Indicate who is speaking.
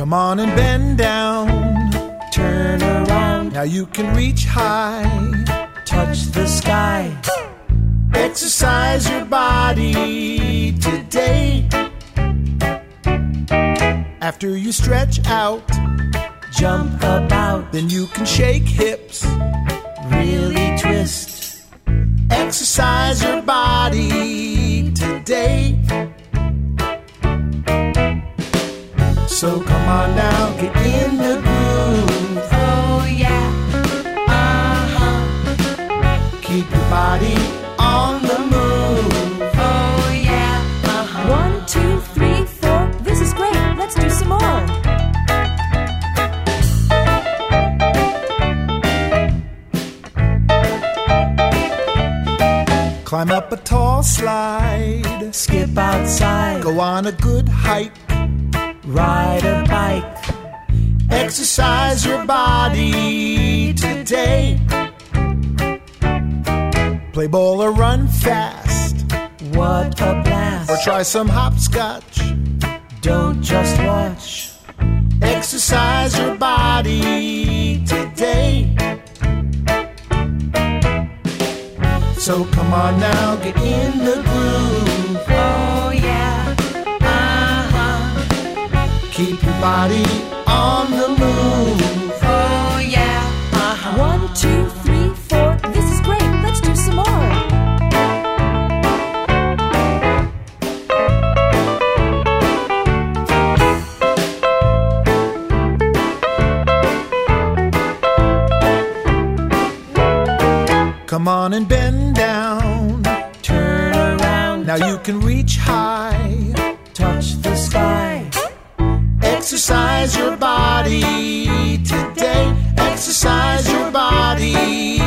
Speaker 1: Come on and bend down.
Speaker 2: Turn around.
Speaker 1: Now you can reach high.
Speaker 2: Touch the sky.
Speaker 1: Exercise your body today. After you stretch out,
Speaker 2: jump about.
Speaker 1: Then you can shake hips,
Speaker 2: really twist.
Speaker 1: Exercise your body today. So come on now, get in the groove.
Speaker 2: Oh yeah,
Speaker 1: Keep your body on the move.
Speaker 2: Oh yeah, 1, 2, 3, 4. This is great. Let's do some more.
Speaker 1: Climb up a tall slide.
Speaker 2: Skip outside.
Speaker 1: Go on a good hike.
Speaker 2: Ride a bike.
Speaker 1: Exercise your body today. Play ball or run fast.
Speaker 2: What a blast.
Speaker 1: Or try some hopscotch.
Speaker 2: Don't just watch.
Speaker 1: Exercise your body today. So come on now, get in the groove.
Speaker 2: Oh yeah,
Speaker 1: Keep your body on the move.
Speaker 2: Oh yeah, 1, 2, 3, 4. This is great. Let's do some more.
Speaker 1: Come on and bend down.
Speaker 2: Turn around.
Speaker 1: Now you can reach high.
Speaker 2: Touch the sky.
Speaker 1: Exercise your body today. Exercise your body